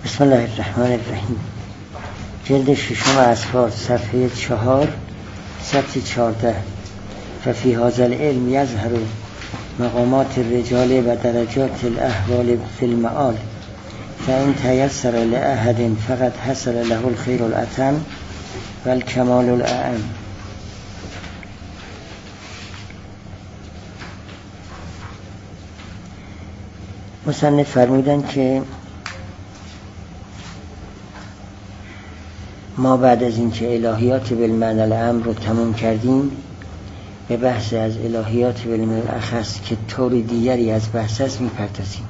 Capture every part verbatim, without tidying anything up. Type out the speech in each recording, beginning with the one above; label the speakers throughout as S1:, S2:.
S1: بسم الله الرحمن الرحیم. جلد ششم اصفار صفحه چهار سطر چهارده. ففی هذا العلم یظهر مقامات الرجال و درجات الاحوال فی المعال، فإن تیسر لأحد فقد حصل له الخیر الأتم و الکمال الأعم. مصنف فرمودن که ما بعد از اینکه الهیات بالمعنی العام رو تموم کردیم به بحث از الهیات بالمعنی الاخص که طور دیگری از بحث است میپردازیم.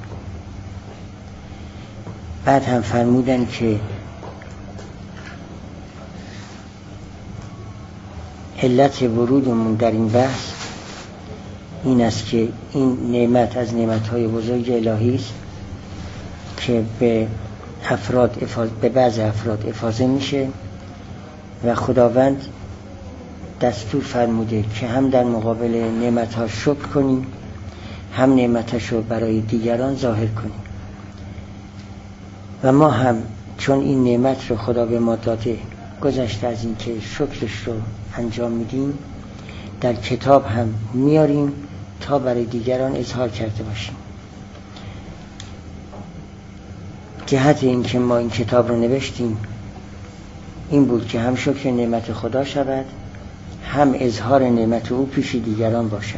S1: بعد هم فرمودن که علت ورودمون در این بحث این است که این نعمت از نعمتهای بزرگ الهی است که به افراد افاظ... به بعض افراد افاضه میشه و خداوند دستور فرموده که هم در مقابل نعمتها شکر کنیم، هم نعمتش رو برای دیگران ظاهر کنیم. و ما هم چون این نعمت رو خدا به ما داده، گذشته از این که شکرش رو انجام میدیم، در کتاب هم میاریم تا برای دیگران اظهار کرده باشیم. جهت این که ما این کتاب رو نوشتیم این بود که هم شکر نعمت خدا شود، هم اظهار نعمت او پیش دیگران باشد.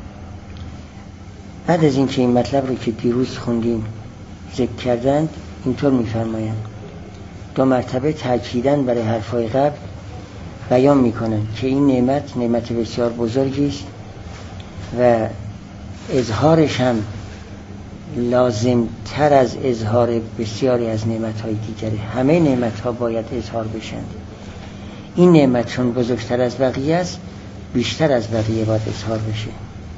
S1: بعد از این که این مطلب رو که دیروز خوندیم ذکر کردند، اینطور می‌فرمایند دو مرتبه تأکیداً برای حرفای قبل بیان می‌کنند که این نعمت نعمت بسیار بزرگی است و اظهارش هم لازم تر از اظهار بسیاری از نعمت‌های دیگره. همه نعمت‌ها باید اظهار بشن. این نعمت چون بزرگتر از بقیه است، بیشتر از بقیه باید اظهار بشه.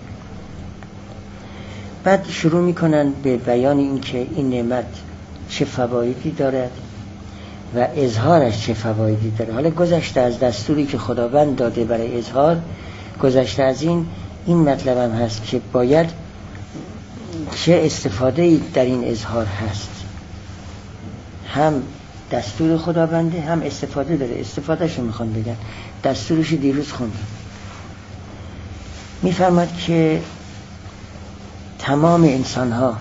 S1: بعد شروع می‌کنن به بیان این که این نعمت چه فوایدی دارد و اظهارش چه فوایدی داره. حالا گذشته از دستوری که خداوند داده برای اظهار، گذشته از این این مطلب هم هست که باید چه استفاده در این اظهار هست. هم دستور خداونده، هم استفاده داره. استفادهش رو میخوان بگن. دستورش دیروز خوندیم. میفرماد که تمام انسان ها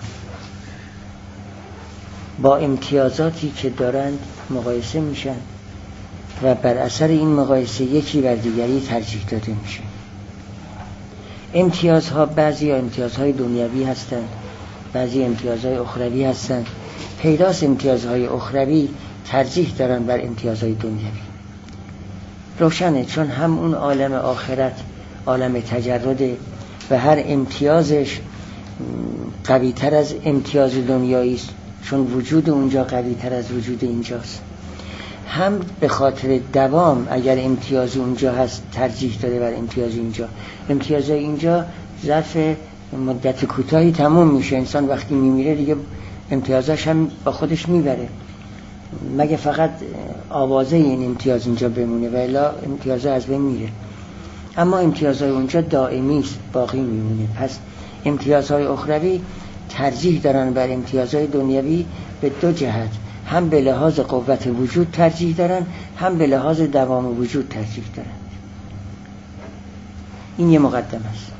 S1: با امتیازاتی که دارند مقایسه میشن و بر اثر این مقایسه یکی بر دیگری ترجیح داده میشه. امتیازها بعضی امتیازهای دنیوی هستند، بعضی امتیازهای اخروی هستند. پیداست امتیازهای اخروی ترجیح دارن بر امتیازهای دنیوی. روشنه، چون هم اون عالم آخرت عالم تجرده و هر امتیازش قوی تر از امتیاز دنیایی است، چون وجود اونجا قوی تر از وجود اینجاست. هم به خاطر دوام اگر امتیاز اونجا هست ترجیح داره بر امتیاز اینجا. امتیاز اینجا ظرف مدت کوتاهی تموم میشه. انسان وقتی میمیره دیگه امتیازش هم با خودش میبره، مگه فقط آوازه این امتیاز اینجا بمونه و الا امتیازه از بین میره. اما امتیازهای اونجا دائمی است، باقی میمونه. پس امتیازهای اخروی ترجیح دارن بر امتیازهای دنیوی به دو جهت. هم به لحاظ قوت وجود ترجیح دارن، هم به لحاظ دوام وجود ترجیح دارن. این یه مقدمه است.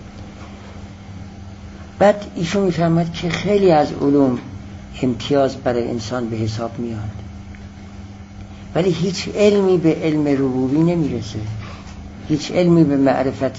S1: بعد ایشون میفهمد که خیلی از علوم امتیاز برای انسان به حساب میاد، ولی هیچ علمی به علم ربوبی نمیرسه. هیچ علمی به معرفت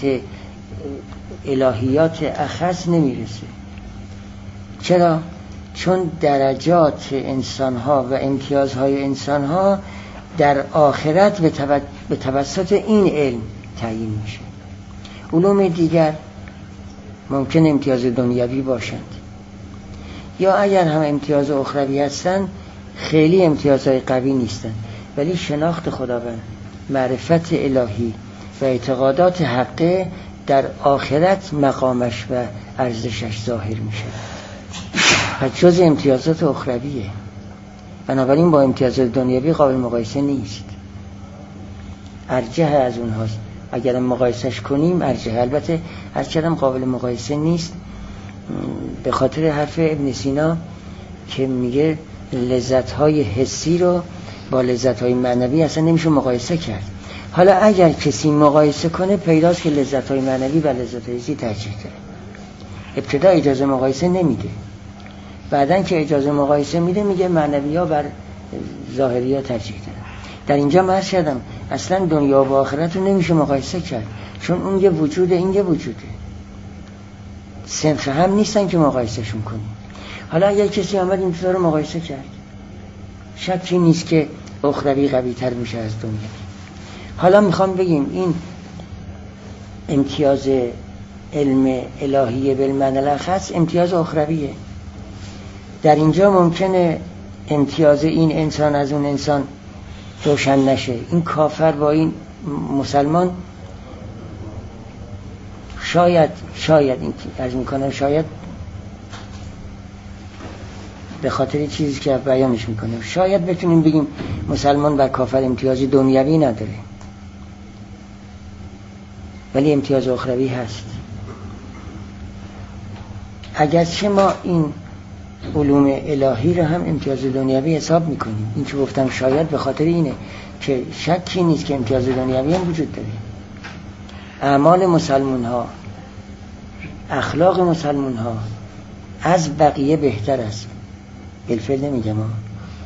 S1: الهیات اخص نمیرسه. چرا؟ چون درجات انسان‌ها و امتیازهای انسان‌ها در آخرت به توسط این علم تعیین میشه. علوم دیگر ممکن امتیاز دنیوی باشند، یا اگر هم امتیاز اخروی هستند خیلی امتیازهای قوی نیستند، ولی شناخت خداوند، معرفت الهی و اعتقادات حقه در آخرت مقامش و ارزشش ظاهر میشه. پس جز امتیازات اخرویه، بنابراین با امتیازات دنیوی قابل مقایسه نیست. ارجح از اونهاست. اگر مقایسهش کنیم ارجح. البته هرچند قابل مقایسه نیست به خاطر حرف ابن سینا که میگه لذت‌های حسی رو با لذت‌های معنوی اصلا نمیشه مقایسه کرد. حالا اگر کسی مقایسه کنه پیداست که لذت‌های معنوی و لذت‌های حسی ترجیح داره. ابتدا اجازه مقایسه نمیده، بعدن که اجازه مقایسه میده میگه معنوی‌ها بر ظاهری‌ها ترجیح داره. در اینجا مرز کردم اصلا دنیا و آخرت رو نمیشه مقایسه کرد، چون اون یه وجوده این یه وجوده، صنف هم نیستن که مقایسهشون کنیم. حالا اگر کسی آمد این رو مقایسه کرد، شکی نیست که اخروی قوی تر میشه از دنیا. حالا میخوام بگیم این امتیاز علم الهیه بالمعنی الاخص امتیاز اخرویه. در اینجا ممکنه امتیاز این انسان از اون انسان روشن نشه. این کافر با این مسلمان شاید شاید این عرض میکنم شاید به خاطر چیزی که بیانش میکنم شاید بتونیم بگیم مسلمان بر کافر امتیازی دنیوی نداره، ولی امتیاز اخروی هست. اگرچه ما این علوم الهی رو هم امتیاز دنیوی حساب میکنیم، این که گفتم شاید به خاطر اینه که شکی نیست که امتیاز دنیوی هم وجود داره. اعمال مسلمان ها، اخلاق مسلمان ها از بقیه بهتر است. بالفعل نمیگم ها،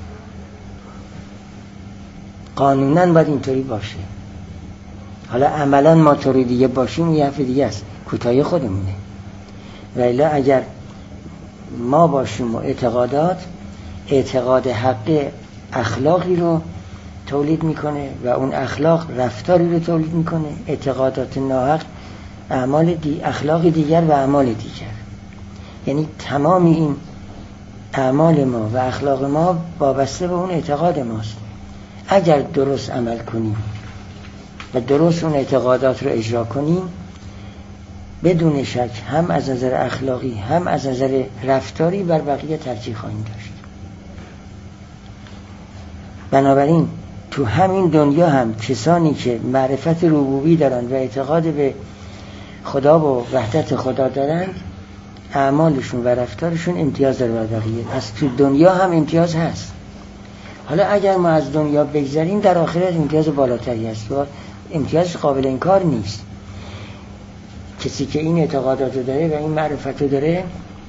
S1: قانونا باید اینطوری باشه. حالا عملا ما طوری دیگه باشیم یه حرف دیگه است، کوتاهی خودمونه. ولی اگر ما باشیم و اعتقادات اعتقاد حق اخلاقی رو تولید میکنه و اون اخلاق رفتاری رو تولید میکنه، اعتقادات ناحق اعمال دی اخلاق دیگر و اعمال دیگر. یعنی تمام این اعمال ما و اخلاق ما وابسته به اون اعتقاد ماست. اگر درست عمل کنیم و درست اون اعتقادات رو اجرا کنیم، بدون شک هم از نظر اخلاقی هم از نظر رفتاری بر بقیه ترجیح خواهیم داشت. بنابراین تو همین دنیا هم کسانی که معرفت ربوبی دارن و اعتقاد به خدا و وحدت خدا دارن، اعمالشون و رفتارشون امتیاز داره بر بقیه. پس تو دنیا هم امتیاز هست. حالا اگر ما از دنیا بگذریم در آخرت امتیاز بالاتری هست و امتیاز قابل انکار نیست. کسی که این اعتقادات داره و این معرفت داره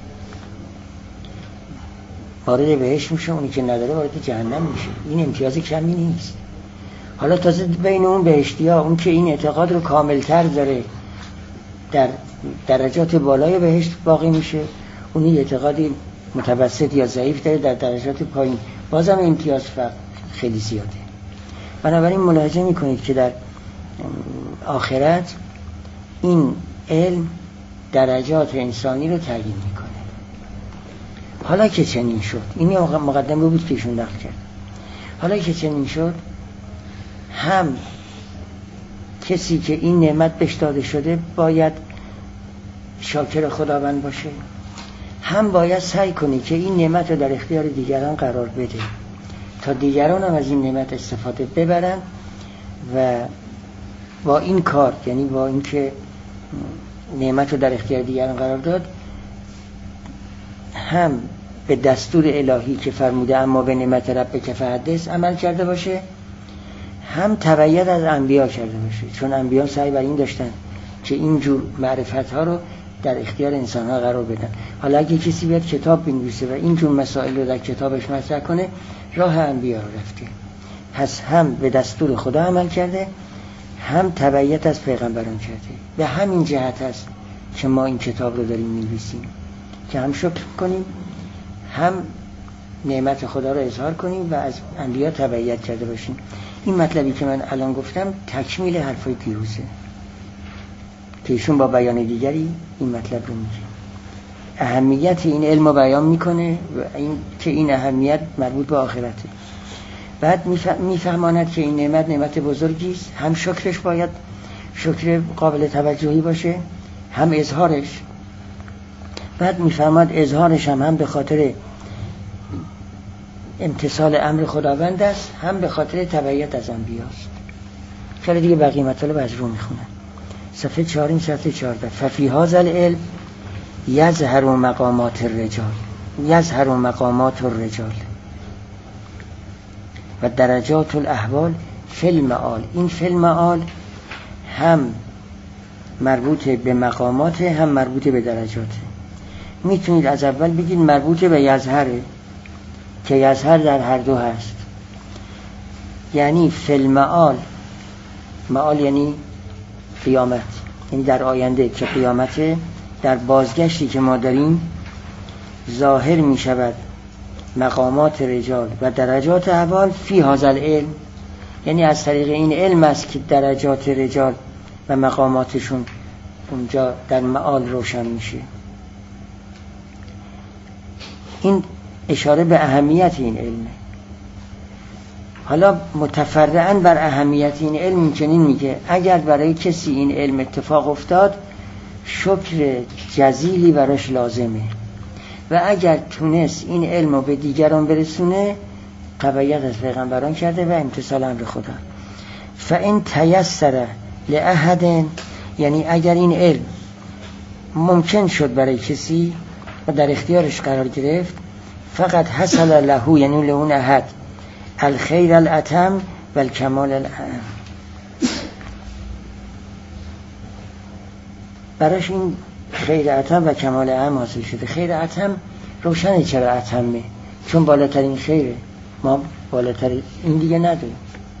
S1: وارد بهشت میشه، اونی که نداره وارد جهنم میشه. این امتیاز کمی نیست. حالا تازه بین اون بهشتی ها اون که این اعتقاد رو کاملتر داره در درجات بالای بهشت باقی میشه، اونی اعتقادی متوسط یا ضعیف داره در درجات پایین، بازم امتیاز فرق خیلی زیاده. بنابراین ملاحظه میکنید که در آخرت این علم درجات انسانی رو تعیین میکنه. حالا که چنین شد، این مقدمه بود که ایشون نقل کرد، حالا که چنین شد، هم کسی که این نعمت بهش داده شده باید شاکر خداوند باشه، هم باید سعی کنی که این نعمت رو در اختیار دیگران قرار بده تا دیگران هم از این نعمت استفاده ببرن و با این کار، یعنی با این که نعمت رو در اختیار دیگران قرار داد، هم به دستور الهی که فرموده اما به نعمت ربک فحدث عمل کرده باشه، هم تبعیت از انبیا کرده باشه، چون انبیا سعی بر این داشتن که اینجور معرفت ها رو در اختیار انسان ها قرار بدن. حالا اگه کسی بیاد کتاب بنویسه و اینجور مسائل رو در کتابش مطرح کنه، راه انبیا رو رفته. پس هم به دستور خدا عمل کرده، هم تبعیت از پیغمبران کرده. به همین جهت است که ما این کتاب رو داریم می‌نویسیم که هم شکر کنیم، هم نعمت خدا رو اظهار کنیم و از انبیا تبعیت کرده باشیم. این مطلبی که من الان گفتم تکمیل حرفای پیروزه که ایشون با بیان دیگری این مطلب رو میگه. اهمیت این علم رو بیان میکنه و این که این اهمیت مربوط به آخرته. بعد میفهماند که این نعمت نعمت بزرگی است، هم شکرش باید شکر قابل توجهی باشه، هم اظهارش. بعد میفهمد اظهارش هم هم به خاطر امتثال امر خداوند است، هم به خاطر تبعیت از انبیاست. خیلی دیگه بقیه مطالب از رو میخونن. صفحه چهارین صفحه چهارده. ففی هذا العلم یظهر مقامات الرجال، یظهر مقامات الرجال. و درجات الاحوال فی المعال. این فی المعال هم مربوط به مقامات هم مربوط به درجات. میتونید از اول بگید مربوط به یظهره که یظهر در هر دو هست، یعنی فی المعال، معال یعنی قیامت، یعنی در آینده که قیامت، در بازگشتی که ما داریم ظاهر می شود مقامات رجال و درجات احوال فی هذا العلم، یعنی از طریق این علم است که درجات رجال و مقاماتشون اونجا در معال روشن میشه. این اشاره به اهمیت این علمه. حالا متفرعاً بر اهمیت این علم چنین میگه اگر برای کسی این علم اتفاق افتاد شکر جزیلی براش لازمه و اگر تونست این علم رو به دیگران برسونه تبعیت از پیغمبران کرده و امتثال امر خدا. فإن تیسر لأحد، یعنی اگر این علم ممکن شد برای کسی و در اختیارش قرار گرفت، فقط حصل له، یعنی لهون احد، الخیر الاتم و الکمال الاعم، براش این خیر اتم و کمال اعم حاصل شده. خیر اتم روشنه چرا اتمه، چون بالاترین خیره، ما بالاترین این دیگه نداریم.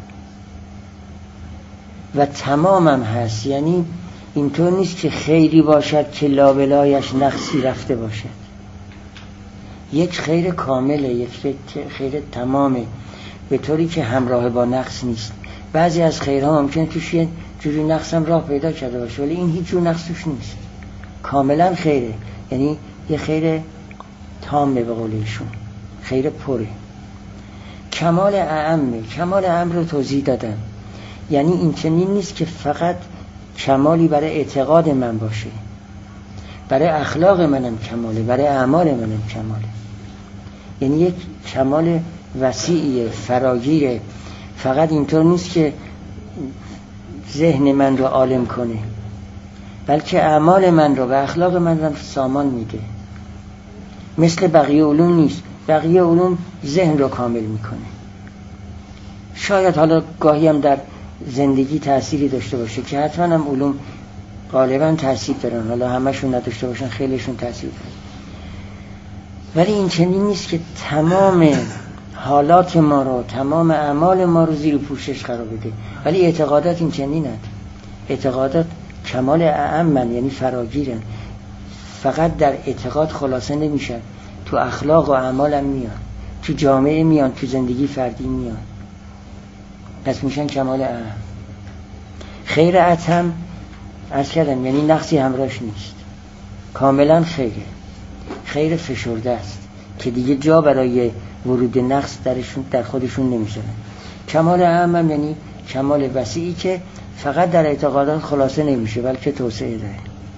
S1: و تمامم هست، یعنی اینطور نیست که خیری باشد که لابلایش نقصی رفته باشد، یک خیر کامله، یک خیر تمامه، به طوری که همراه با نقص نیست. بعضی از خیرها ممکنه توش یه جوری نقص هم راه پیدا کرده باشه ولی این هیچ جور نقص توش نیست، کاملا خیره، یعنی یه خیر تامه به قول ایشون، خیر پره. کمال اعمه، کمال اعم رو توضیح دادم، یعنی این چنین نیست که فقط کمالی برای اعتقاد من باشه، برای اخلاق منم کماله، برای اعمال منم کماله، یعنی یک کمال وسیعیه، فراگیره. فقط اینطور نیست که ذهن من رو عالم کنه، بلکه اعمال من رو و اخلاق من رو سامان میده. مثل بقیه علوم نیست، بقیه علوم ذهن رو کامل میکنه، شاید حالا گاهی هم در زندگی تأثیری داشته باشه که حتما هم علوم غالبا تأثیر دارن، حالا همشون نداشته باشن خیلیشون تأثیر دارن، ولی این چنین نیست که تمام حالات ما رو، تمام اعمال ما رو زیر پوشش قرار بده. ولی اعتقادات این چنین هست، اعتقادات کمال اعمن، یعنی فراگیرن، فقط در اعتقاد خلاصه نمیشن، تو اخلاق و اعمال هم میان، تو جامعه میان، تو زندگی فردی میان، پس میشن کمال اعم. خیر اتم عرض کردم یعنی نقصی همراهش نیست، کاملا خیره، خیر فشرده است که دیگه جا برای ورود نقص درشون در خودشون نمیشه. کمال اعم هم یعنی کمال وسیعی که فقط در اعتقادات خلاصه نمیشه بلکه توسعه داره.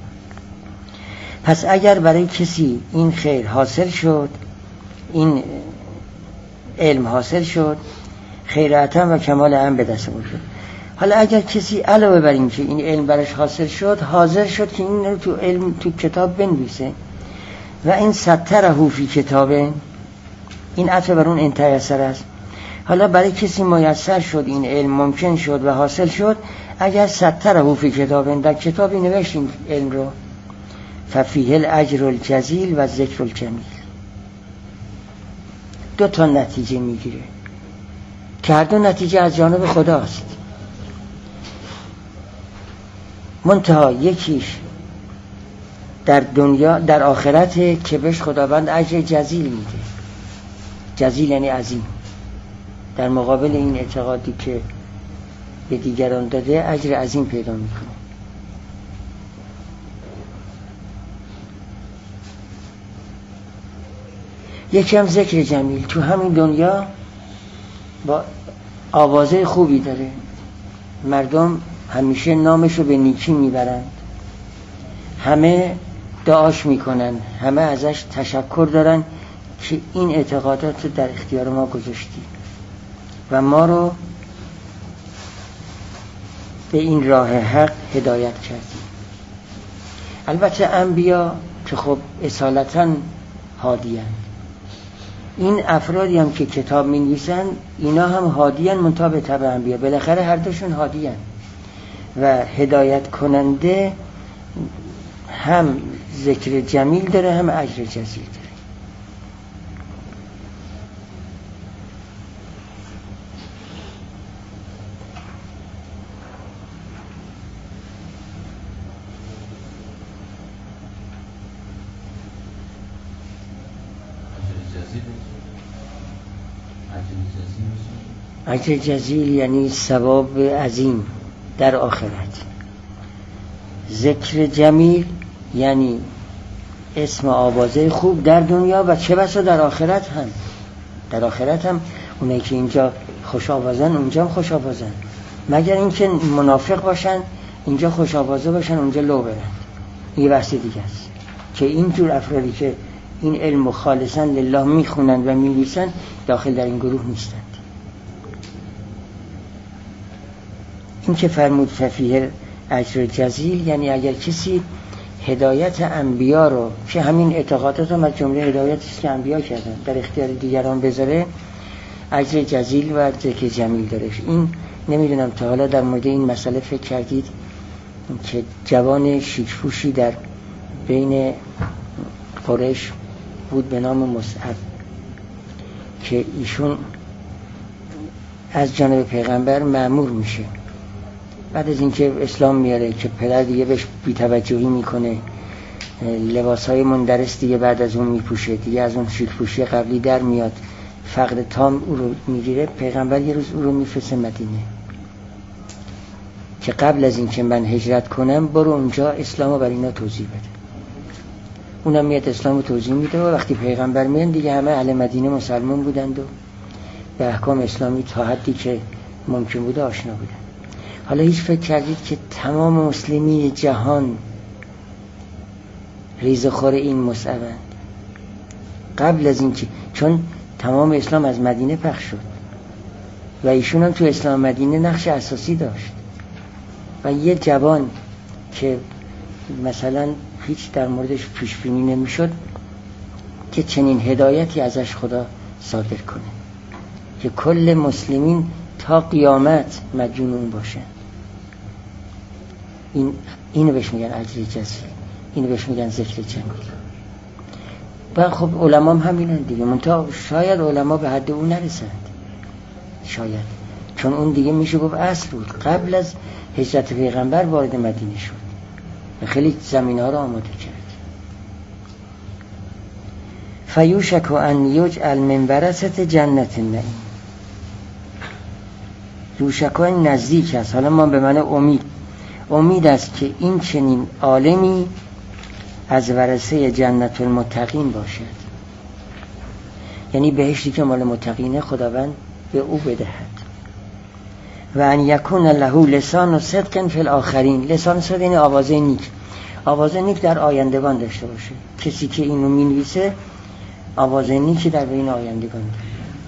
S1: پس اگر برای کسی این خیر حاصل شد، این علم حاصل شد، خیر اتم و کمال اعم به دست آورد. حالا اگر کسی علاوه بر این که این علم برش حاصل شد، حاضر شد که این رو تو علم تو کتاب بنویسه و این ستره فی کتابه، این عطف بر اون انتیسر است. حالا برای کسی میسر شد، این علم ممکن شد و حاصل شد، اگر ستره فی کتابه، در کتابی نوشت این علم رو، ففیه الاجر الجزیل و ذکر الجمیل، دو تا نتیجه میگیره که هر دو نتیجه از جانب خداست. منتها یکیش در دنیا، در آخرت که بهش خداوند اجر جزیل میده، جزیل یعنی عظیم، در مقابل این اعتقادی که به دیگران داده اجر عظیم پیدا میکنه. یکی هم ذکر جمیل، تو همین دنیا با آوازه خوبی داره، مردم همیشه نامشو به نیکی میبرند، همه دعاش میکنن، همه ازش تشکر دارن که این اعتقادات رو در اختیار ما گذاشتی و ما رو به این راه حق هدایت کردی. البته انبیا که خب اصالتا هادیان، این افرادی هم که کتاب می نویسن اینا هم هادیان منتها به تبع انبیا، بالاخره هر دوشون هادیان و هدایت کننده هم ذکر جمیل داره هم اجر جزیل داره. اجر جزیل یعنی ثواب عظیم در آخرت. ذکر جمیل یعنی اسم آوازه خوب در دنیا و چه بسا در آخرت هم. در آخرت هم اونایی که اینجا خوش آوازن اونجا هم خوش آوازن، مگر اینکه منافق باشن اینجا خوش آوازه باشن اونجا لو برن. یه بحث دیگه است که اینجور افرادی که این علم خالصا لله میخونن و میلیسن داخل در این گروه نیستند. این که فرمود ففیه اجر جزیل یعنی اگر کسی هدایت انبیا رو که همین اعتقادات هم از جمله هدایتی است که انبیا کردن در اختیار دیگران بذاره، اجر جزیل و ذکر جمیل داره. این نمیدونم تا حالا در مورد این مسئله فکر کردید که جوان شیک‌پوشی در بین قریش بود به نام مصعب که ایشون از جانب پیغمبر مأمور میشه بعد از اینکه اسلام میاره که پدر دیگه بهش بی‌توجهی میکنه، لباسهای مندرس دیگه بعد از اون میپوشه، دیگه از اون شیک‌پوشی قبلی در میاد، فقر تام او رو میگیره. پیغمبر یه روز او رو میفرسته مدینه که قبل از اینکه من هجرت کنم برو اونجا اسلامو برای اینا توضیح بده. اونم میاد اسلامو توضیح میده و وقتی پیغمبر میان دیگه همه اهل مدینه مسلمان بودند و به احکام اسلامی تا حدی که ممکن بوده آشنا بودند. حالا هیچ فکر کردید که تمام مسلمین جهان ریزخور این مصعبند قبل از این که، چون تمام اسلام از مدینه پخش شد و ایشون هم تو اسلام مدینه نقش اساسی داشت و یه جوان که مثلا هیچ در موردش پیش بینی نمیشد که چنین هدایتی ازش خدا صادر کنه که کل مسلمین تا قیامت مدیون باشه. این اینو بهش میگن اجر جزیل، اینو بهش میگن ذکر جمیل. و خب علما هم همینن دیگه، منتها شاید علما به حد اون نرسند، شاید، چون اون دیگه میشه گفت اصل بود، قبل از هجرت پیغمبر وارد مدینه شد و خیلی زمینه ها رو آماده کرد. فیوشک ان یجعل من ورثة جنت النعیم. یوشکای نزدیک است، حالا ما به معنی امید، امید است که این چنین عالمی از ورثه جنت المتقین باشد، یعنی بهشتی که مال متقینه خداوند به او بدهد. و ان یکون له لسان صدق فی الاخرین. لسان صدق یعنی آوازه نیک، آوازه نیک در آیندگان داشته باشه. کسی که اینو مینویسه آوازه نیکی در بین آیندگان داره.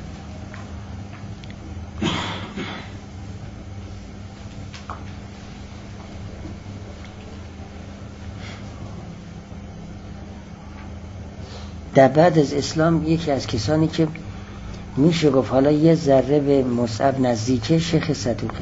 S1: در بعد از اسلام یکی از کسانی که میشه گفت حالا یه ذره به مصعب نزدیکه، شیخ صدوقه.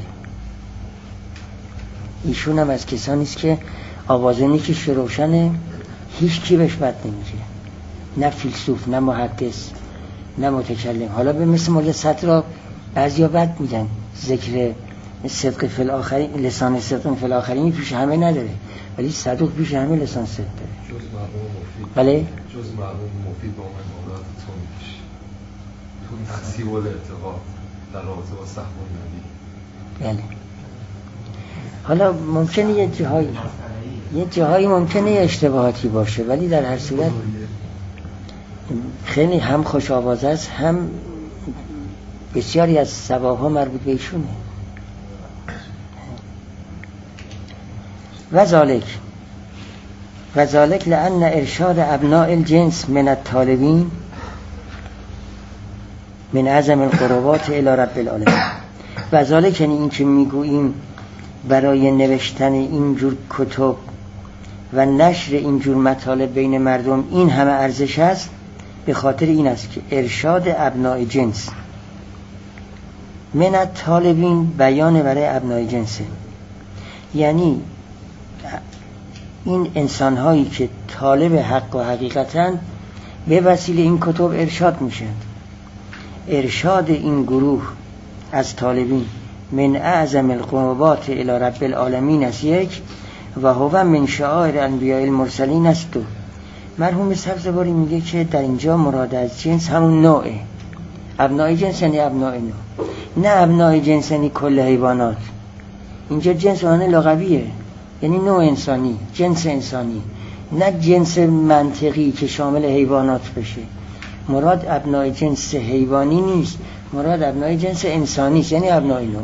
S1: ایشون هم از کسانی است که آوازه نیکش روشنه، هیچ کی بهش بد نمیگه، نه فیلسوف نه محدث نه متکلم. حالا به مثل مولا صدرا بعضیا بد میگن، ذکر صدق فی الاخرین، لسان صدق فی الاخرین پیش همه نداره، ولی صدوق پیش همه لسان صدق داره.
S2: جز مرحوم مفید،
S1: بله
S2: جز مرحوم مفید با من مولاد تو میشه تو تحصیل و اعتقاد در رابطه با صحب النبی.
S1: بله. حالا ممکنه یه جاهایی یه جاهایی ممکنه اشتباهاتی باشه، ولی در هر صورت خیلی هم خوش آواز است، هم بسیاری از ثوابها مربوط به ایشونه. و ذالک و ذالک لأن ارشاد ابناء الجنس من الطالبین من اعظم القربات الی رب العالمین. و ذالک یعنی این که میگوییم برای نوشتن اینجور کتب و نشر اینجور مطالب بین مردم این همه ارزش است، به خاطر این است که ارشاد ابنای جنس من طالبین بیان برای ابنای جنسه، یعنی این انسان هایی که طالب حق و حقیقتن به وسیله این کتب ارشاد میشن. ارشاد این گروه از طالبین من اعظم القربات الی رب العالمین است یک، و هو من شعائر انبیاء المرسلین است دو. مرحوم سبزواری میگه که در اینجا مراد از جنس همون نوعه، ابنای جنس یعنی ابنای نوع، نه ابنای جنس یعنی کل حیوانات. اینجا جنس آن لغویه، یعنی نوع انسانی، جنس انسانی، نه جنس منطقی که شامل حیوانات بشه. مراد ابنای جنس حیوانی نیست، مراد ابنای جنس انسانی است، یعنی ابنای نوع.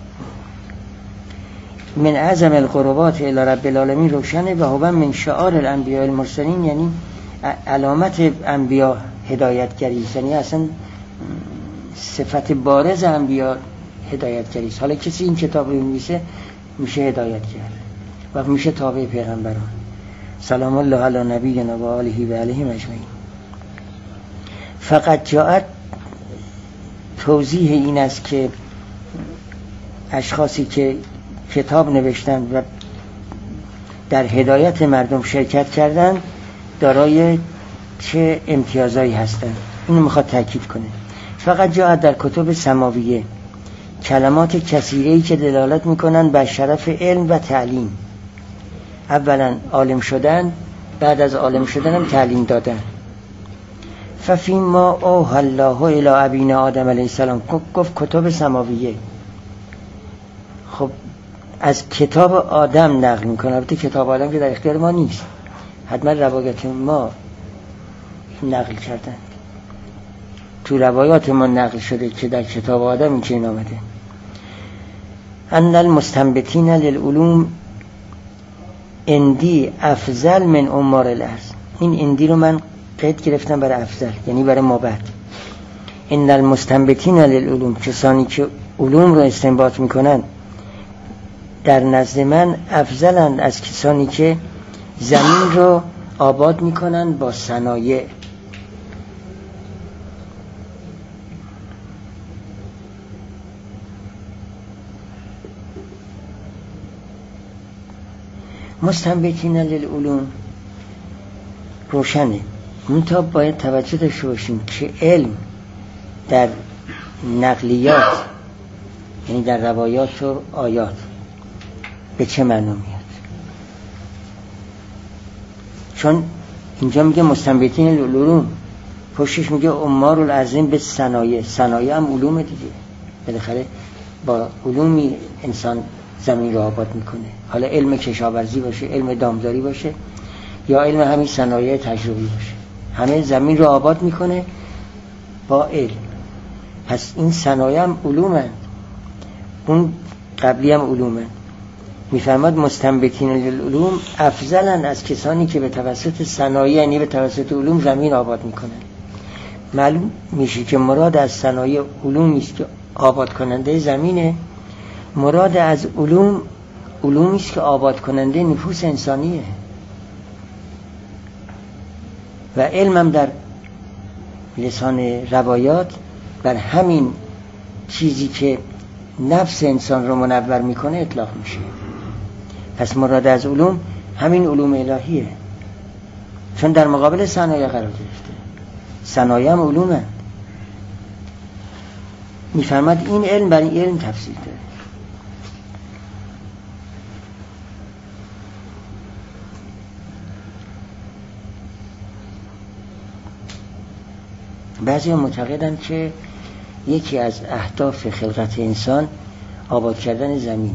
S1: من اعظم القربات الی رب العالمین روشنه و هو من شعار الانبیاء المرسلین، یعنی علامت انبیا هدایتگری، یعنی اصلا صفت بارز انبیا هدایتگری است. حالا کسی این کتاب رو می‌نویسه میشه هدایت کرد و میشه تابع پیغمبران. سلام الله علی نبینا و آله و علیهم اجمعین. فقط جاءت توضیح این است که اشخاصی که کتاب نوشتن و در هدایت مردم شرکت کردن دارای چه امتیازایی هستند، اینو میخواد تاکید کنه. فقط جاءت در کتب سماویه کلمات کثیره‌ای که دلالت میکنن بر شرف علم و تعلیم. اولا عالم شدن، بعد از عالم شدن هم تعلیم دادن. ففیما اوحی الله الی ابینا آدم علیه السلام، گفت کتب سماویه، خب از کتاب آدم نقل میکنه. البته کتاب آدم که در اختیار ما نیست، حتما روایات ما نقل کردن، تو روایات ما نقل شده که در کتاب آدم این چنین آمده: ان المستنبتین للعلوم اندی افضل من عمار الارض. این اندی رو من قید گرفتم برای افضل، یعنی برای ما بعد. ان المستنبتین للعلوم، کسانی که علوم رو استنباط میکنن در نزد من افضلند از کسانی که زمین رو آباد میکنن با صنایع. مستنبتین للعلوم روشنه، منتها باید توجه داشته باشیم که علم در نقلیات، یعنی در روایات و آیات، به چه معنا میاد؟ چون اینجا میگه مستنبتین للعلوم، پشتش میگه عمار الارضین به صنایع. صنایع هم علوم دیگه، بالاخره با علومی انسان زمین رو آباد میکنه. حالا علم کشاورزی باشه، علم دامداری باشه، یا علم همین صنایع تجربی باشه، همه زمین رو آباد میکنه با علم. پس این صنایع هم علومند، اون قبلی هم علومند. میفرماد مستنبتین للعلوم افضلن از کسانی که به توسط صنایع، یعنی به توسط علوم زمین آباد میکنن. معلوم میشه که مراد از صنایع علومی است که آباد کننده زمینه. مراد از علوم علومی است که آباد کننده نفوس انسانیه. و علمم در لسان روایات بر همین چیزی که نفس انسان رو منور میکنه اطلاق میشه. پس مراد از علوم همین علوم الهیه، چون در مقابل صنایع قرار گرفته. صنایع هم علومه. میفرماد این علم بر این علم تفسیر داره. بعضی معتقدن که یکی از اهداف خلقت انسان آباد کردن زمینه.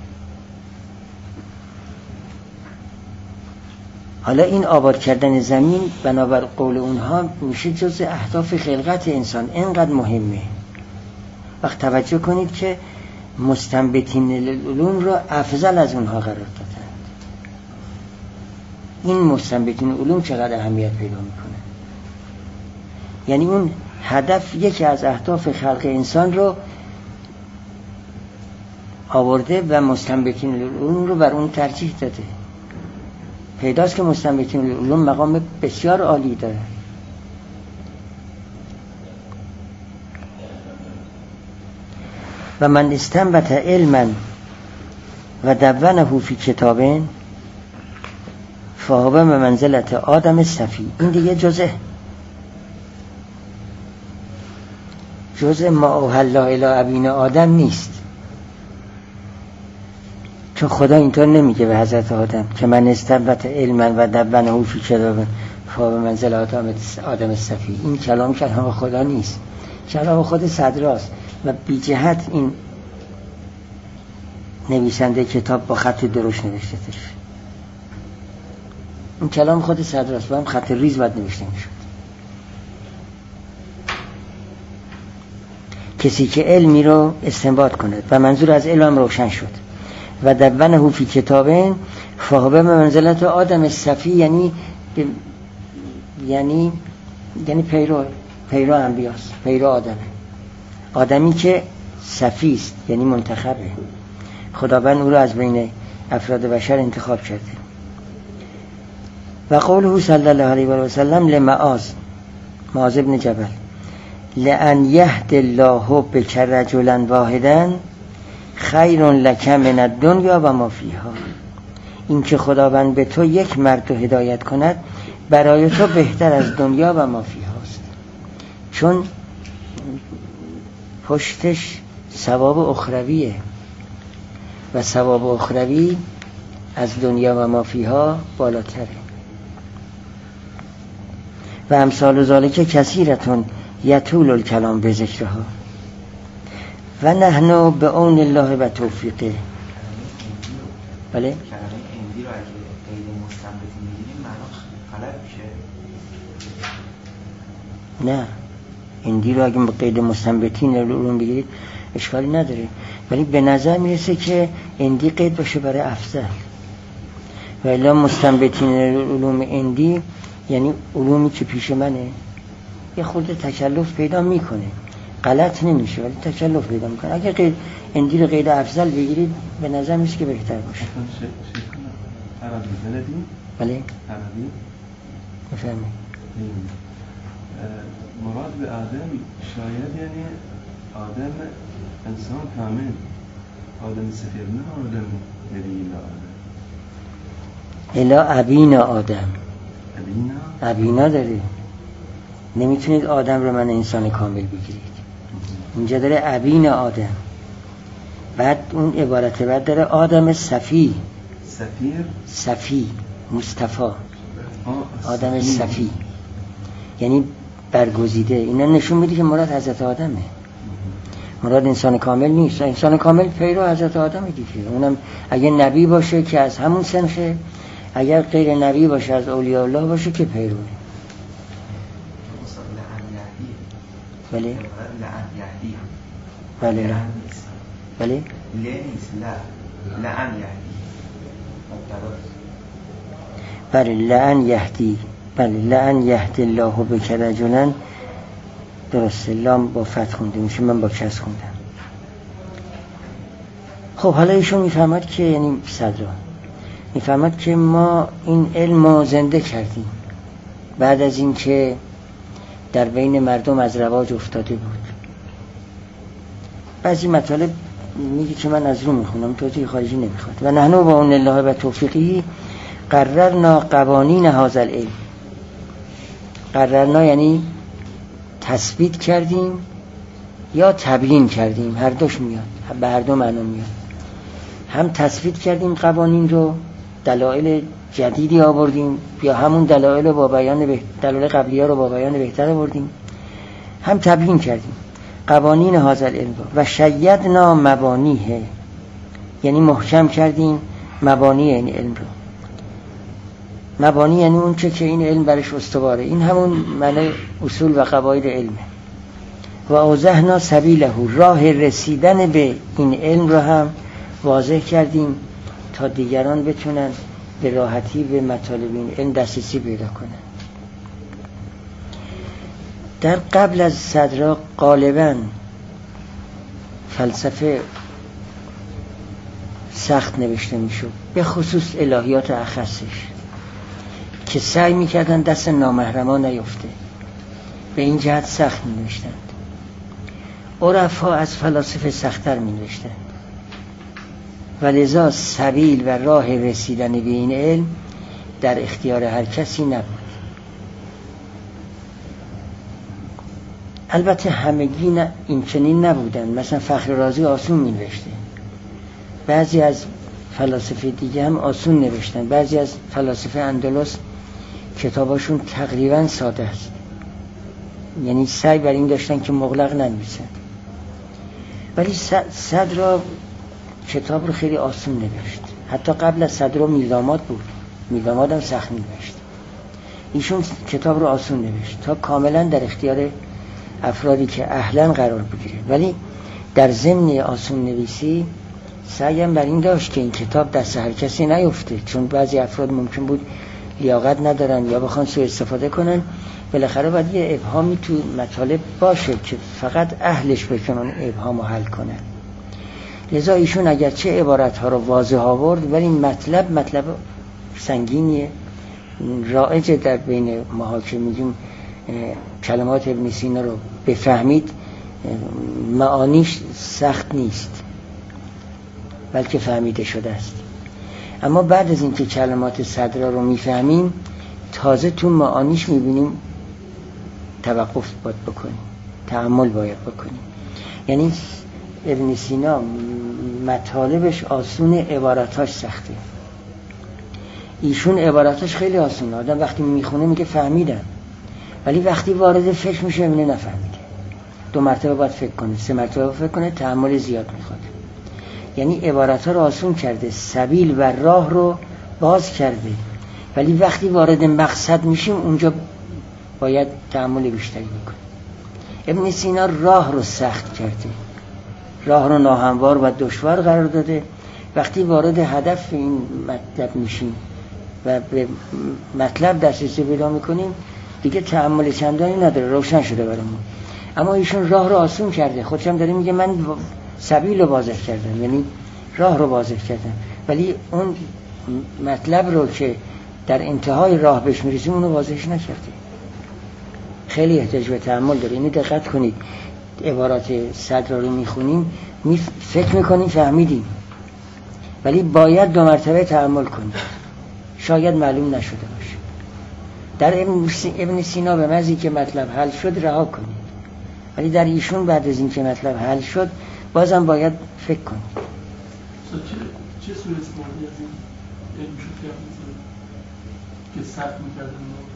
S1: حالا این آباد کردن زمین بنابر قول اونها میشه جز اهداف خلقت انسان، اینقدر مهمه. وقت توجه کنید که مستنبتین للعلوم را افضل از اونها قرار دادن. این مستنبتین علوم چقدر اهمیت پیدا میکنه. یعنی اون هدف، یکی از اهداف خلق انسان رو آورده و مستنبتین العلوم رو بر اون ترجیح داده. پیداست که مستنبتین العلوم مقام بسیار عالی داره. و من استنبت علما و دونه فی کتابین فهو به منزلت آدم صفی. این دیگه جزء جزء ما اوحی الی ابینا آدم نیست، چون خدا اینطور نمیگه به حضرت آدم که من استنبت علما و دونه فی کتابین فهو به منزلت آدم صفی. این کلام کلام خدا نیست، کلام خود صدراست و بی جهت این نویسنده کتاب با خط درشت نوشته تش. این کلام خود صدراست، با هم خط ریز باید نوشته میشد. کسی که علمی رو استنباط کند و منظور از علم روشن شد و دونه فی کتابین فهو به منزلت آدم صفی، یعنی یعنی یعنی پیرو پیرو انبیاست، پیرو آدمه، آدمی که صفی است یعنی منتخبه، خداوند او رو از بین افراد بشر انتخاب کرده. و قوله صلی الله علیه و سلم لمعاذ معاذ ابن جبل لأن یهد الله بک رجلا واحدا خیر لک من الدنیا و ما فیها. این که خداوند به تو یک مرد رو هدایت کند برای تو بهتر از دنیا و ما فیها است، چون پشتش ثواب اخرویه و ثواب اخروی از دنیا و ما فیها بالاتره. و امثال ذالک کثیرتون یطول الکلام به ذکرها و نحن به عون الله و توفیقه. بله؟
S3: کلمه اندی رو اگه غیر مستنبطی میگیریم معنا غلط میشه؟
S1: نه، اندی رو اگه به قید مستنبطین علوم بگیرید اشکالی نداره، ولی به نظر میرسه که اندی قید باشه برای افضل، و الا مستنبطین علوم اندی یعنی علومی که پیش منه یه خورده تکلف پیدا میکنه، غلط نمیشه ولی تکلف پیدا میکنه. اگه قید اندی رو قید افضل بگیرید به نظر میشه که بهتر باشه.
S4: عربی بلدی؟
S1: بله؟
S4: عربی؟
S1: بفهمید
S4: مراد به آدم شاید یعنی آدم انسان کامل، آدم سفیر، نه آدم نبی الا آدم.
S1: الا ابینا آدم،
S4: ابینا؟
S1: ابینا داره، نمیتونید آدم رو من انسان کامل بگیرید. اینجا داره ابینا آدم، بعد اون عبارت بعد داره آدم صفی.
S4: سفیر؟
S1: صفی، مصطفی، آدم صفی یعنی برگزیده. اینا نشون میده که مراد حضرت آدمه، مراد انسان کامل نیست. انسان کامل پیرو حضرت آدمه دیگه، اونم اگه نبی باشه که از همون سنخه، اگر غیر نبی باشه از اولیاء الله باشه که پیروه. بله
S3: لعن یهدی
S1: بله بله
S3: ل نیست لا لعن یهدی
S1: بله لعن یهدی بله لعن یهدی الله بک رجلا، درسته، لام با فتح خونده میشه، من با کس خوندم. خب حالا ایشون میفهمد که یعنی صدرا میفهمد که ما این علم رو زنده کردیم بعد از این که در بین مردم از رواج افتاده بود. بعضی مطالب میگه که من از رو میخونم، توضیح خارجی نمیخواد. و نحن با اون الله و توفیقی قررنا قوانین هذا العلم. قررنا یعنی تثبیت کردیم یا تبیین کردیم، هر دوش میاد، به هر دو معنا میاد. هم تثبیت کردیم قوانین رو، دلایل جدیدی آوردیم، یا همون دلایل با بیان به دلایل قبلی‌ها رو با بیان بهتر آوردیم، هم تبیین کردیم قوانین هذا العلم و شیدنا مبانیه، یعنی محکم کردیم مبانی این علم رو. مبانی یعنی اون چه که این علم برش استواره، این همون معنی اصول و قواعد علمه. و اوضحنا سبیله، راه رسیدن به این علم رو هم واضح کردیم تا دیگران بتونن به راحتی به مطالب این علم دسترسی پیدا کنن. در قبل از صدرا غالباً فلسفه سخت نوشته میشد، به خصوص الهیات اخصش که سعی میکردن دست نامحرمان نیفته، به این جهت سخت نوشتند. عرفا از فلاسفه سخت‌تر می‌نوشتند و لذا سبیل و راه رسیدن به این علم در اختیار هر کسی نبود. البته همگی نه این چنین نبودن. مثلا فخر رازی آسون می‌نوشته، بعضی از فلاسفه دیگه هم آسون نوشتن، بعضی از فلاسفه اندلس کتاباشون تقریبا ساده است، یعنی سعی بر این داشتن که مغلق ننویسن. ولی صدر کتاب رو خیلی آسون نوشت. حتی قبل از صدر میرداماد بود، میرداماد هم سخت نوشت. ایشون کتاب رو آسون نوشت تا کاملا در اختیار افرادی که اهلا قرار بگیره. ولی در ضمن آسون نویسی سعیم بر این داشت که این کتاب دست هر کسی نیفته، چون بعضی افراد ممکن بود لیاقت ندارن یا بخوان سوء استفاده کنن. بالاخره باید یه ابهامی تو مطالب باشه که فقط اهلش بتونن ابهامو حل کنن. لذا ایشون اگرچه عبارتها رو واضح آورد ولی مطلب مطلب سنگینیه، رایجه در بین ما که میگیم کلمات ابن سینا رو بفهمید، معانیش سخت نیست بلکه فهمیده شده است. اما بعد از اینکه کلمات صدرا رو میفهمیم تازه تو معانیش میبینیم توقف باید بکنیم، تأمل باید بکنیم. یعنی ابن سینا مطالبش آسونه، عبارتاش سخته. ایشون عبارتاش خیلی آسونه، آدم وقتی میخونه میگه فهمیدم، ولی وقتی وارد فکر میشه میبینه نفهمیده. دو مرتبه باید فکر کنه، سه مرتبه فکر کنه، تأمل زیاد میخواد. یعنی عبارتها رو آسون کرده، سبیل و راه رو باز کرده، ولی وقتی وارد مقصد میشیم اونجا باید تأمل بیشتری بکنه. ابن سینا راه رو سخت کرده، راه رو ناهموار و دشوار قرار داده. وقتی وارد هدف این مطلب میشیم و به مطلب دسترسی پیدا میکنیم دیگه تأمل چندانی نداره، روشن شده برامون. اما ایشون راه رو آسون کرده، خودش هم داره میگه من سبیل رو واضح کردم، یعنی راه رو واضح کردم، ولی اون مطلب رو که در انتهای راه بهش میرسیم اونو واضحش نکرده. خیلی احتیاج به تأمل داره. اینو دقت کنید، عبارات صدر رو میخونیم می فکر میکنیم فهمیدیم، ولی باید دو مرتبه تأمل کنیم، شاید معلوم نشده باشه. در ابن سینا به محضی که مطلب حل شد رها کنید، ولی در ایشون بعد از این که مطلب حل شد بازم باید فکر کنید.
S5: چه سوء استفاده از این علم شد که سخت میکردن؟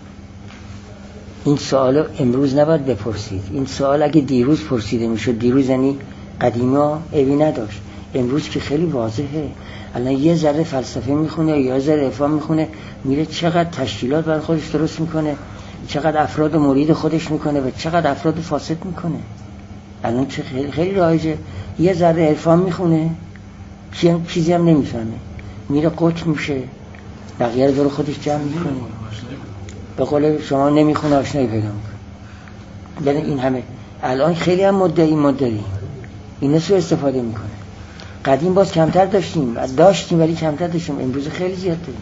S1: این سوالو امروز نباید بپرسید. این سوال اگه دیروز پرسیده میشد، دیروز یعنی قدیما عیبی نداشت. امروز که خیلی واضحه. الان یه ذره فلسفه میخونه یا یه ذره عرفان میخونه، میره چقدر تشکیلات برای خودش درست میکنه، چقدر افراد مرید خودش میکنه و چقدر افراد فاسد میکنه. الان چه خیلی خیلی رایجه. یه ذره عرفان میخونه، چیزی هم نمیفهمه، میره قطب میشه، بقیه رو دور خودش جمع میکنه. به قول شما نمیخونه آشنایی پیدا میکنه. یعنی این همه الان خیلی هم مدعی مدعی این سو استفاده میکنه. قدیم باز کمتر داشتیم، داشتیم ولی کمتر داشتیم. امروز خیلی زیاد داریم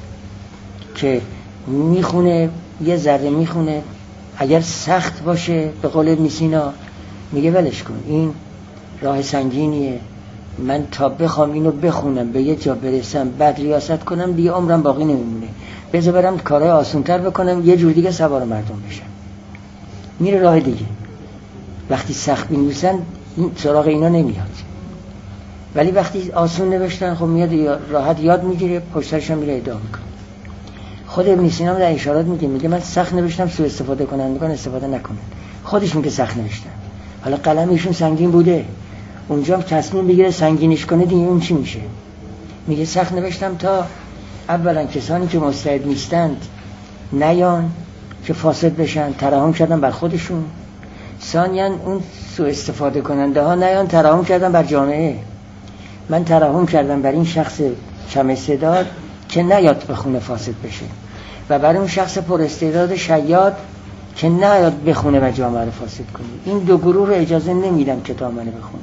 S1: که میخونه، یه ذره میخونه، اگر سخت باشه به قول ابن سینا میگه ولش کن، این راه سنگینیه، من تا بخوام اینو بخونم به یه جا برسم بعد ریاست کنم دیگه عمرم باقی نمیمونه، بذار برم کارهای آسان‌تر بکنم یه جور دیگه سوار مردم بشم. میره راه دیگه. وقتی سخت می‌نویسن این سراغ اینا نمیاد، ولی وقتی آسون نوشتن خب میاد راحت یاد میگیره، پشترش هم میره ادامه میکنه. خود ابن سینا در اشارات میگه میگه من سخت نوشتم سوء استفاده کنندگان استفاده نکنن. خودش میگه سخت نوشتم، حالا قلمشون سنگین بوده، اونجا تصمیم بگیره سنگینش کنه دیگه اون چی میشه؟ میگه سخت نوشتم تا اولا کسانی که مستعد نیستند نیان که فاسد بشن، ترحم کردن بر خودشون. ثانیاً اون سوء استفاده کننده ها نیان ترحم کردن بر جامعه. من ترحم کردم بر این شخص کم استعداد که نیاد بخونه فاسد بشه و بر اون شخص پر استعداد شیاد که نیاد بخونه و جامعه رو فاسد کنه. این دو گروه رو اجازه نمیدم کتاب منو بخونه.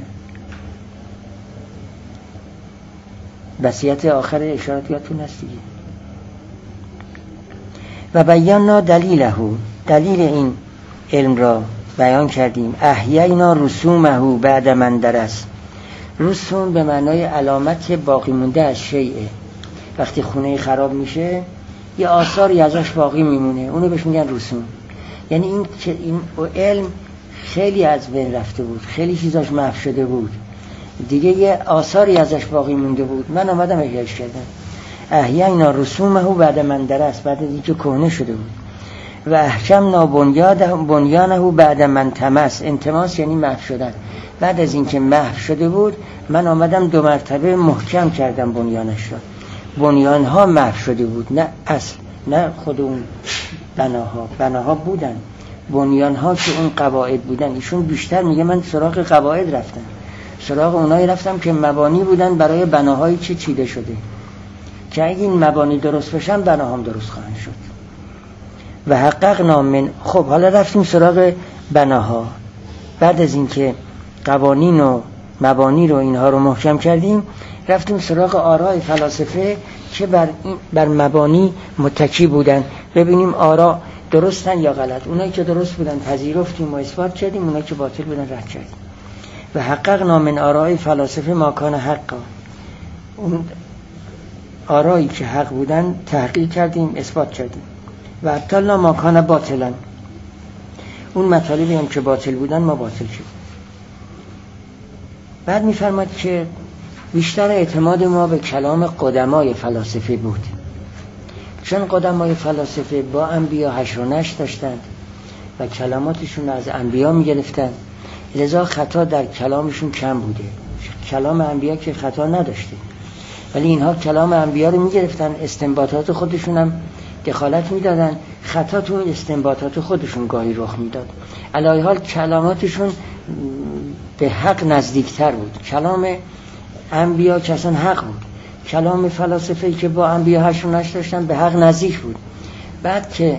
S1: وصیت آخر اشارات یادتون هست دیگه. و بیانا دلیله، دلیل این علم را بیان کردیم. احیینا رسومه بعد من درس. رسوم به معنای علامت باقی مونده از شیء. وقتی خونه خراب میشه یه آثاری ازش باقی میمونه، اونو بهش میگن رسوم. یعنی این این علم خیلی از بین رفته بود، خیلی چیزاش محو شده بود، دیگه یه آثاری ازش باقی مونده بود، من آمدم احیاش کردم. احیینا رسومه بعد من درس، بعد از اینکه کهنه شده بود. و احکمنا بنیانه بعد من تمس. انتماس یعنی محو شدن. بعد از اینکه محو شده بود من آمدم دو مرتبه محکم کردم بنیانش را. بنیانها محو شده بود، نه اصل، نه خود اون بناها. بناها بودن، بنیانها که اون قواعد بودن. ایشون بیشتر میگه من سراغ قواعد رفتم، سراغ اونایی رفتم که مبانی بودن برای بناهایی چی چیده شده، که اگه این مبانی درست بشن بناهام درست خواهند شد. و حققنا من. خب حالا رفتیم سراغ بناها. بعد از اینکه قوانین و مبانی رو اینها رو محکم کردیم، رفتیم سراغ آراء فلاسفه که بر این بر مبانی متکی بودن. ببینیم آراء درستن یا غلط. اونایی که درست بودن پذیرفتیم و اثبات کردیم، اونایی که باطل بودن رد کردیم. و حققنا من آراء فلاسفه ما کان حقا. اون آرایی که حق بودن تحقیق کردیم، اثبات کردیم. و ابطلنا ما کان باطلا. اون مطالبی هم که باطل بودن ما باطل کردیم. بعد می‌فرماید که بیشتر اعتماد ما به کلام قدمای فلاسفه بود، چون قدمای فلاسفه با انبیا حشر و نشر داشتند و کلاماتشون از انبیا می‌گرفتند، لذا خطا در کلامشون کم بوده. کلام انبیا که خطا نداشته، ولی اینها کلام انبیا رو می‌گرفتن، استنباطات خودشون هم دخالت میدادن، خطا تو استنباطات خودشون گاهی رخ میداد. علی حال کلاماتشون به حق نزدیکتر بود. کلام انبیا که اصلا حق بود، کلام فلاسفه‌ای که با انبیا حشر و نشر داشتن به حق نزدیک بود. بعد که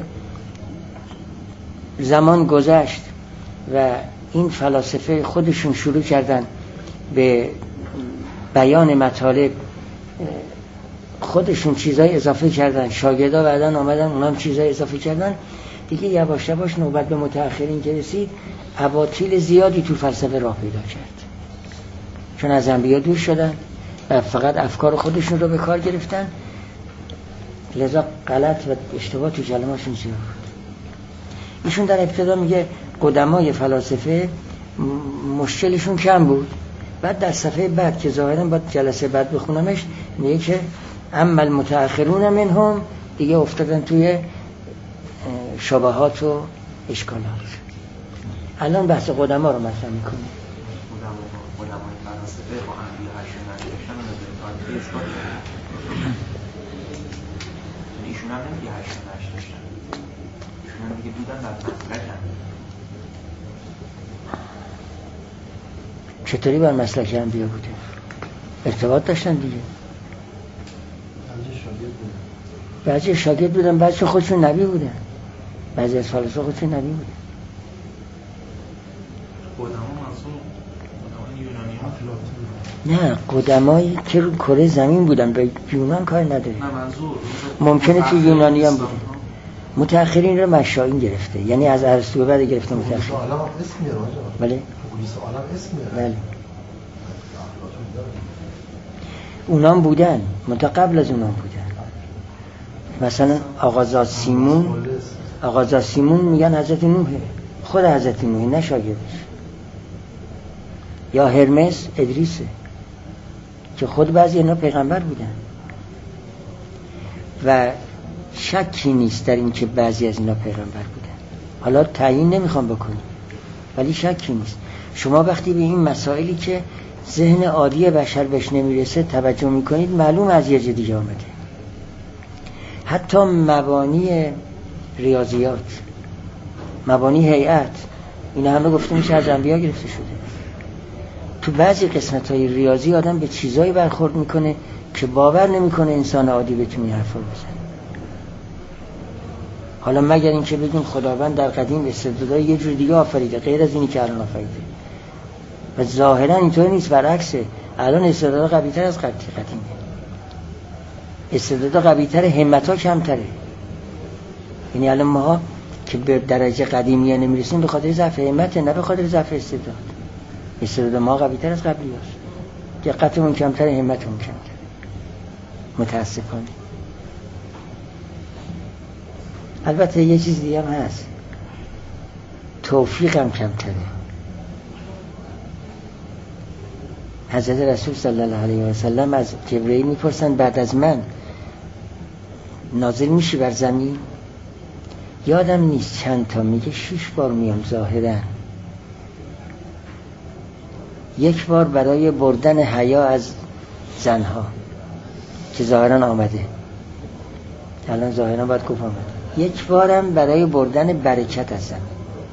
S1: زمان گذشت و این فلاسفه خودشون شروع کردن به بیان مطالب، خودشون چیزای اضافه کردن، شاگردا بعدن آمدن اونام چیزای اضافه کردن، دیگه یواش یواش نوبت به متأخرین که رسید اباطیل زیادی تو فلسفه راه پیدا کرد، چون از انبیا دور شدن و فقط افکار خودشون رو به کار گرفتن، لذا غلط و اشتباه تو کلماتشون زیاد بود. ایشون در ابتدا میگه قدمای فلاسفه مشکلشون کم بود. بعد در صفحه بعد که ظاهراً باید جلسه بعد بخونمش میگه که اما المتأخرون منهم، دیگه افتادن توی شبهات و اشکالات. الان بحث قدما رو مطرح میکنه.
S3: قدمای فلاسفه با انبیا حشر و نشر داشتن و به اثبات کردن. ایشون هم نمیگه حشر و نشر داشتن، ایشون هم میگه بودن در مسلکن.
S1: چطوری بر مسلک انبیا بوده؟ ارتباط داشتن دیگه. بعضی شاگرد بودن، بعضی خودشون نبی بودن، بعضی از فلاسفه خودشون نبی بودن. نه، قدمایی که رو کره زمین بودن، به یونان کار نداره. ممکنه تو یونانی هم بودن. متأخرین رو مشائین گرفته، یعنی از ارسطو بعد گرفته متأخرین. بله. بله. اونام بودن، منتها قبل از اونام بودن. مثلا آقازاد سیمون، آقازاد سیمون میگن حضرت نوحه، خود حضرت نوحه، نه شاگردش. یا هرمس ادریسه که خود بعضی اینا پیغمبر بودن و شکی نیست در این که بعضی از اینا پیغمبر بودن. حالا تعیین نمیخوام بکنیم ولی شکی نیست. شما وقتی به این مسائلی که ذهن عادی بشر بهش نمیرسه توجه میکنید، معلوم از یه جا دیگه آمده. حتی مبانی ریاضیات، مبانی هیئت، اینا همه گفته میشه از انبیا گرفته شده. تو بعضی قسمت‌های ریاضی آدم به چیزایی برخورد میکنه که باور نمیکنه انسان عادی بتونه حرفا بزنه. حالا مگر اینکه بگیم خداوند در قدیم استعدادهای یه جور دیگه آفریده غیر از اینی که الان آفریده، و ظاهرا اینطور نیست، برعکسه. الان استعدادها قوی‌تر از قدیمه، استعدادها قوی‌تر، همت‌ها کمتره. یعنی الان ما که به درجه قدیمیه نمیرسیم به خاطر ضعف همت، نه به خاطر ضعف استعداد. استعداد ما قوی تر از قبلی هست، دقتمون کمتر، همتمون کمتر، متاسفانه. البته یه چیز دیگه هم هست، توفیقم کمتره. حضرت رسول صلی الله علیه و سلم از جبرئیل میپرسن بعد از من نازل میشی بر زمین؟ یادم نیست چند تا، میگه شش بار میام ظاهرا. یک بار برای بردن حیا از زنها که ظاهرا آمده، الان ظاهرا باید گفت آمده. یک بارم برای بردن برکت از زن،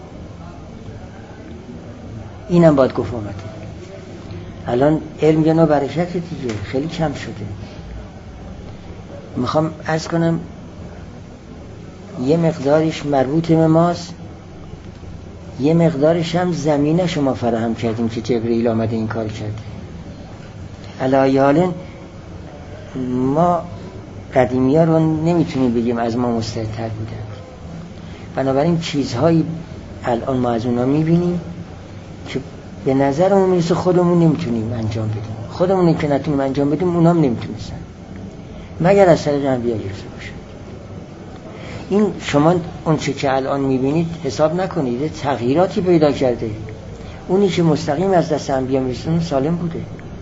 S1: اینم باید گفت آمده. الان علم یه نوع برکت دیگه، خیلی کم شده. میخوام عرض کنم یه مقدارش مربوط به ماست، یه مقدارش هم زمینه شما فراهم کردیم که جبرئیل آمده این کار کرده. علی حال ما قدیمی ها رو نمیتونیم بگیم از ما مستعدتر بودن، بنابراین چیزهایی الان ما از اونا میبینیم که به نظرمون میرسه خودمون نمیتونیم انجام بدیم، خودمون که نتونیم انجام بدیم اونا هم نمیتونستن، مگر از طریق انبیا گرفته باشه. این شما اون چه که الان میبینید حساب نکنید، تغییراتی پیدا کرده. اونی که مستقیم از دست انبیا میرسون سالم بوده.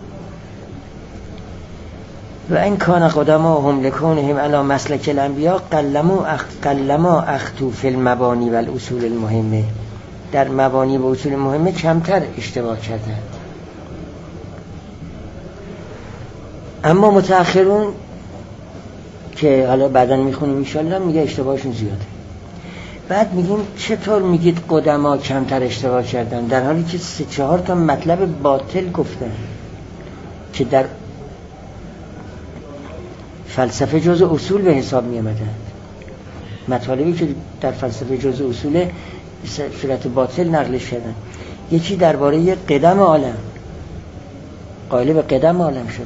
S1: و این کان قدما هم لکونهم علی مسلک الانبیا قلما اخ قلما اخطو فی المبانی و الاصول المهمه، در مبانی و اصول مهمه کمتر اشتباه کردند. اما متأخرون که حالا بعداً میخونیم انشالله میگه اشتباهشون زیاده. بعد میگیم چطور میگید قدما کمتر اشتباه کردن، در حالی که سه چهار تا مطلب باطل گفتن که در فلسفه جزء اصول به حساب می آمدن. مطالبی که در فلسفه جزء اصول صورت باطل نقلش کردن. یکی درباره قدم عالم، قائل به قدم عالم شده.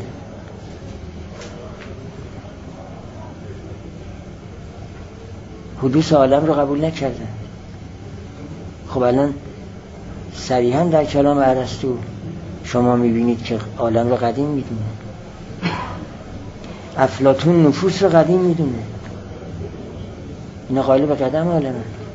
S1: حدوث عالم رو قبول نکردن. خب الان صریحا در کلام ارسطو شما میبینید که عالم رو قدیم میدونه، افلاطون نفوس رو قدیم میدونه، اینا قائل به قدم عالمه.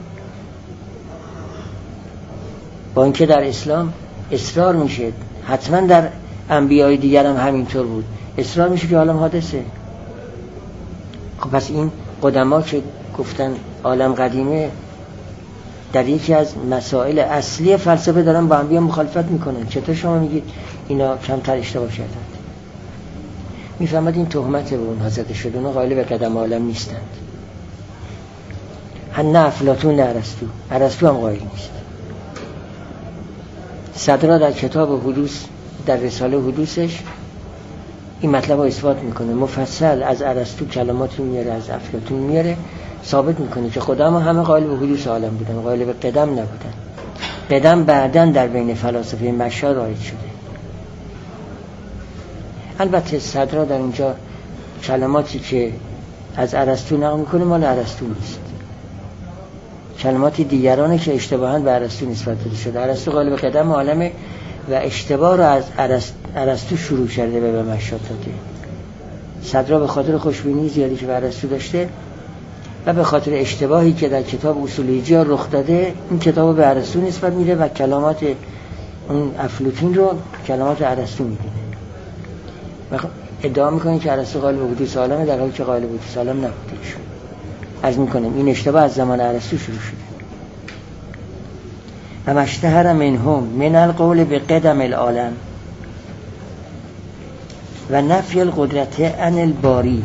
S1: با اینکه در اسلام اصرار میشه، حتما در انبیای دیگر هم همینطور بود، اصرار میشه که عالم حادثه. خب پس این قدما که گفتن عالم قدیمه در یکی از مسائل اصلی فلسفه دارن با انبیا مخالفت میکنن، چطور شما میگید اینا کمتر اشتباه کردن؟ میفهمد این تهمت به اونها زده شده، اونها قائل به قدم عالم نیستند. نه افلاطون نه ارسطو، ارسطو هم قائل نیست. صدرا در کتاب حدوث، در رساله حدوثش این مطلب رو اثبات میکنه، مفصل از ارسطو کلماتی میاره، از افلاطون میاره، ثابت میکنه که قدما همه قائل به حدوث عالم بودن، قائل به قدم نبودن. قدم بعداً در بین فلاسفه مشا رایج شده. البته صدرا در اینجا کلماتی که از ارسطو نقل میکنه مال ارسطو نیست، کلماتی دیگرانه که اشتباهاً به ارسطو نسبت داده شده. ارسطو قائل به قدم عالمه و اشتباه رو از ارسطو شروع کرده به مشا داده. صدرا به خاطر خوشبینی زیادی که به ارسطو داشته و به خاطر اشتباهی که در کتاب اصول ایجیا رخ داده، این کتابو به ارسطو نسبت میده و کلمات اون افلاطون رو کلمات ارسطو میدونه. ادعا میکنه که ارسطو قائل به حدوث عالمه، در حالی که قائل به حدوث عالم نبوده. عرض میکنم این اشتباه از زمان ارسطو شروع شده. و مشتهر منهم من القول به قدم العالم و نفی القدرت عن الباری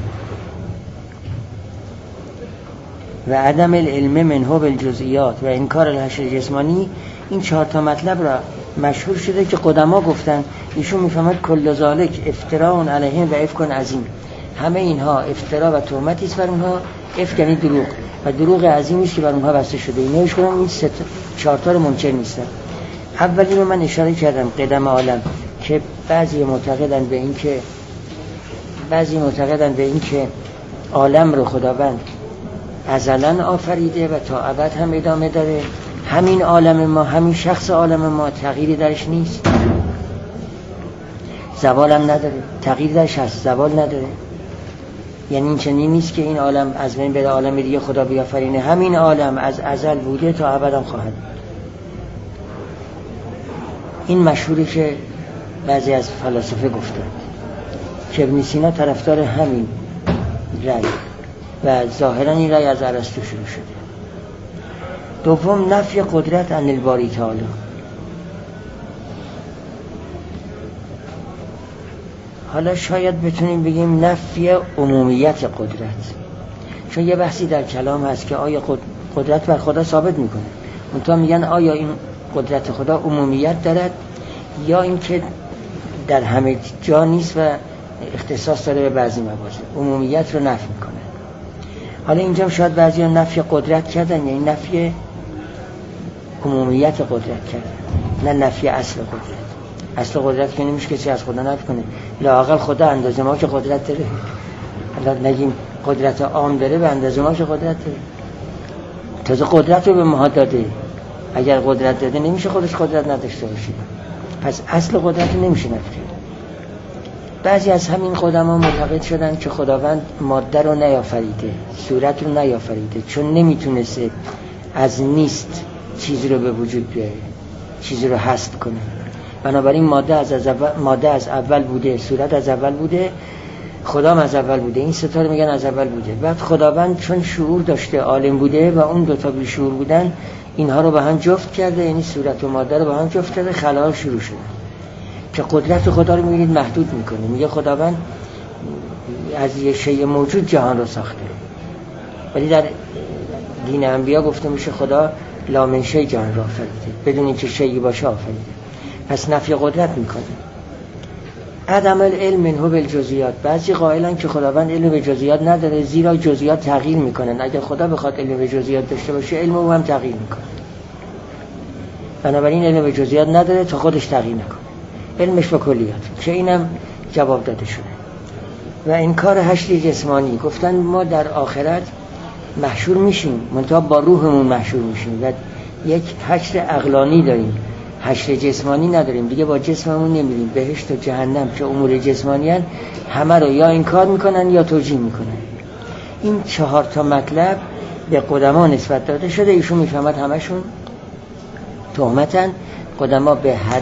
S1: و عدم العلم منه بالجزئیات و انکار الحشر جسمانی، این چهار تا مطلب را مشهور شده که قدما گفتن. ایشون میفهمد کل ذالک افتراء علیهم و افک عظیم، همه اینها افترا و تهمتی است بر اونها، افک یعنی دروغ و دروغ عظیمی است که بر اونها بسته شده. اینا ایشون این سه چهار تا رو منکر نیستن. اولی رو من اشاره کردم، قدم عالم، که بعضی معتقدن به این که بعضی معتقدن به این که عالم رو خداوند ازلا آفریده و تا ابد هم ادامه داره. همین عالم ما، همین شخص عالم ما تغییری درش نیست، زوال هم نداره. تغییر درش هست، زوال نداره. یعنی این چنین نیست که این عالم از بین بره، عالم دیگه خدا بیافرینه. همین عالم از ازل بوده، تا ابد هم خواهد بود. این مشهوری که بعضی از فلاسفه گفتند که ابن سینا طرفدار همین رأی و ظاهرا این رأی از ارسطو شروع شده. دوم، نفی قدرت عن الباری تعالی. حالا شاید بتونیم بگیم نفی عمومیت قدرت، چون یه بحثی در کلام هست که آیا قدرت بر خدا ثابت میکنه. اونتا میگن آیا این قدرت خدا عمومیت دارد یا اینکه در همه جا نیست و اختصاص داره به بعضی مواضع. عمومیت رو نفی میکنه. حالا اینجا شاید بعضی ها نفی قدرت کردن، یعنی نفی عمومیت قدرت کردن، نه نفی اصل قدرت. اصل قدرت که نمیشه کسی از خدا نفی کنه. لااقل خدا اندازه ما که قدرت داره. حالا نگیم قدرت عام داره، به اندازه ما که قدرت داره. تازه قدرت رو به ما داده. اگر قدرت داده نمیشه خودش قدرت نداشته باشه. پس اصل قدرت رو نمیشه نفی کرد. بعضی از همین قدما معتقد شدن که خداوند ماده رو نیافریده، صورت رو نیافریده، چون نمیتونسته از نیست چیزی رو به وجود بیاره، چیزی رو هست کنه. بنابراین ماده از, از اول ماده از اول بوده، صورت از اول بوده، خدا هم از اول بوده. این ستاره میگن از اول بوده. بعد خداوند چون شعور داشته، عالم بوده و اون دوتا بی شعور بودن، اینها رو به هم جفت کرده، یعنی صورت و ماده رو به هم جفت کرده، خلائق شروع شده. که قدرت خدا رو میبینید محدود میکنه. میگه خداوند از یه شیء موجود جهان رو ساخته، ولی در دین انبیا گفته میشه خدا لا من شیء جهان رو آفریده، بدون اینکه شیئی باشه آفریده. پس نفی قدرت میکنه. عدم العلم منه بالجزئیات. بعضی قائلن که خداوند علم به جزئیات نداره، زیرا جزئیات تغییر میکنن. اگر خدا بخواد علم به جزئیات داشته باشه، علم او هم تغییر میکنه. بنابراین علم به جزئیات نداره تا خودش تغییر نکنه. علمش به کلیات، که اینم جواب داده شده. و انکار حشر جسمانی. گفتن ما در آخرت محشور میشیم، منتها با روحمون محشور میشیم و یک حشر عقلانی داریم، حشر جسمانی نداریم. دیگه با جسممون نمیریم. بهشت و جهنم که امور جسمانی هن، همه رو یا انکار میکنن یا توجیه میکنن. این چهار تا مطلب به قدما نسبت داده شده. ایشون میفهمد همشون تهمتن. قدما به هر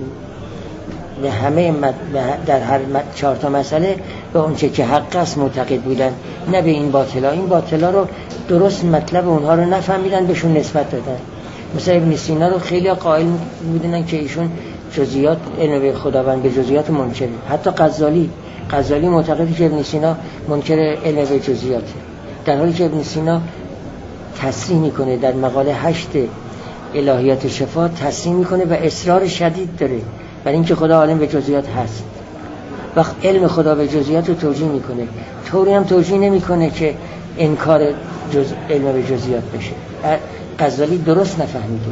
S1: به همه مد... در هر مد... چهار تا مسئله به اونچه که حق است معتقد بودن، نه به این باطلا. این باطلا رو درست مطلب اونها رو نفهمیدن، بهشون نسبت دادن. مثلا ابن سینا رو خیلی قائل بودن که ایشون جزئیات علم به خداوند به جزئیات منکره. حتی غزالی غزالی معتقدی که ابن سینا منکر علم به جزئیاته، در حالی که ابن سینا تصریح میکنه در مقاله هشت الهیات شفا، تصریح میکنه و اصرار شدید داره برای اینکه خدا عالم به جزئیات هست. وقت علم خدا به جزئیات رو توجیه میکنه، طوری هم توجیه نمیکنه که انکار جز... علم به جزئیات بشه. غزالی درست نفهمیده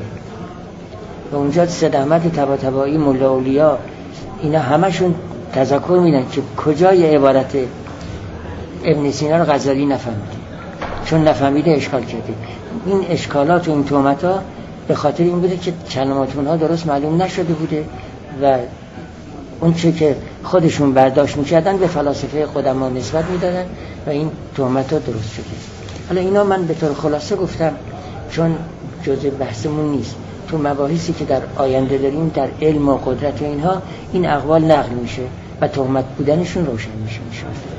S1: و اونجا سید احمد طباطبایی، ملا اولیا، اینا همشون تذکر میدن که کجای عبارت ابن سینا رو غزالی نفهمیده، چون نفهمیده اشکال کرده. این اشکالات و این تهمت‌ها به خاطر این بوده که کلمات اونها درست معلوم نشده بوده و اون چه که خودشون برداشت می‌کردن به فلاسفه قدما نسبت میدادن و این تهمت‌ها درست شده. حالا اینا من به طور خلاصه گفتم چون جزء بحثمون نیست. تو مباحثی که در آینده داریم در علم و قدرت و اینها، این اقوال نقل میشه و تهمت بودنشون روشن میشه ان شاء الله.